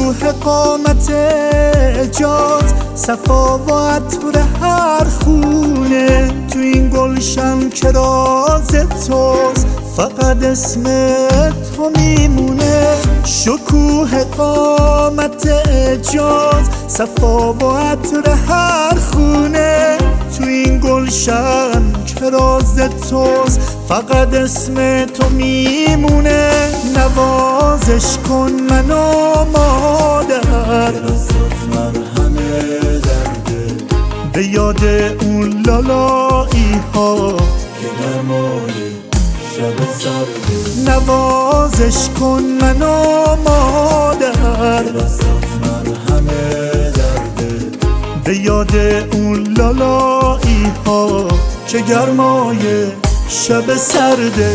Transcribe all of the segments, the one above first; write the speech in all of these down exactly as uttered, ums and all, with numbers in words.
شکوه قامت اعجاز، صفا و عطر هر خونه تو این گلشن که راز توست، فقط اسم تو میمونه. شکوه قامت اعجاز، صفا و عطر هر خونه تو این گلشن که راز توست، فقط اسم تو میمونه. نوازش کن منو مادر، مرهمه درده به یاد اون لالایی ها که گرمای شب سرده. نوازش کن منو مادر، مرهمه درده به یاد اون لالایی ها که گرمای شب سرده.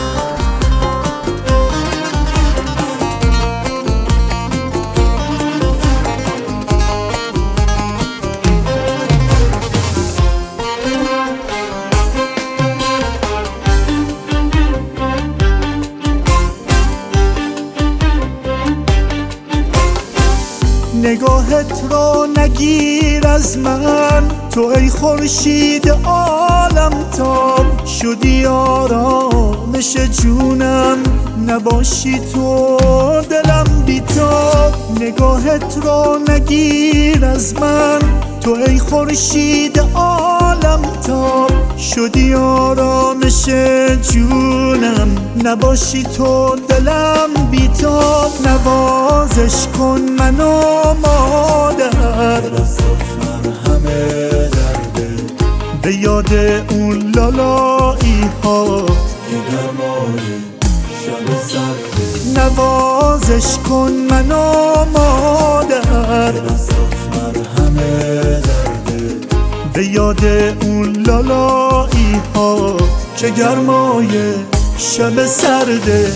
نگاهت رو نگیر از من، تو ای خورشید عالم تاب، شدی آرامش جونم، نباشی تو دلم بیتاب. نگاهت رو نگیر از من، تو ای خورشید عالم تاب، شدی آرامش جونم، نباشی تو دلم بیتاب. نوازش کن منو مادر، مرهمه درده به یاد اون لالایی ها که گرمای شب سرده. نوازش کن منو مادر، مرهمه درده به یاد اون لالایی ها که گرمای شب سرده.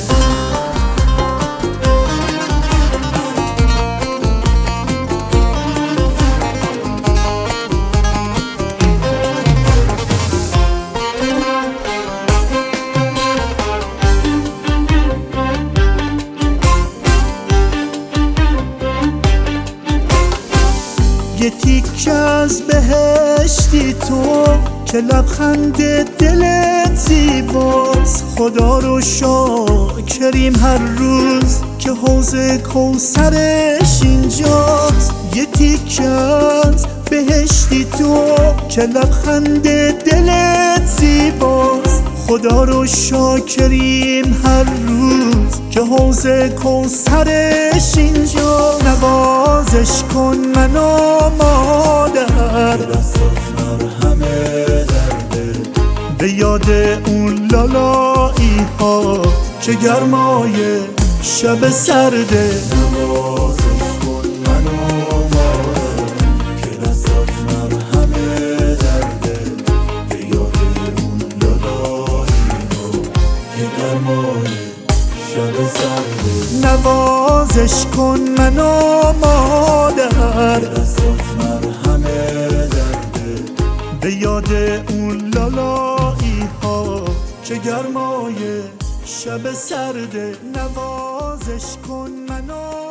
یه تیکه از بهشتی تو که لبخند دلت زیباست، خدا رو شاکریم هر روز که حوض کوثرش اینجاست. یه تیکه از بهشتی تو که لبخند دلت زیباست، خدا رو شاکریم هر روز که حوض کوثرش اینجا. نوازش کن منو مادر، مرهمه درده به یاد اون لالایی ها که گرمای شب سرده. نوازش کن منو مادر که دستات مرهمه درده به یاد اون لالایی ها که گرمای شب سرده. نوازش کن منو مادر، دستات مرهمه درده به یاد اون لالایی ها که گرمای شب سرده. نوازش کن منو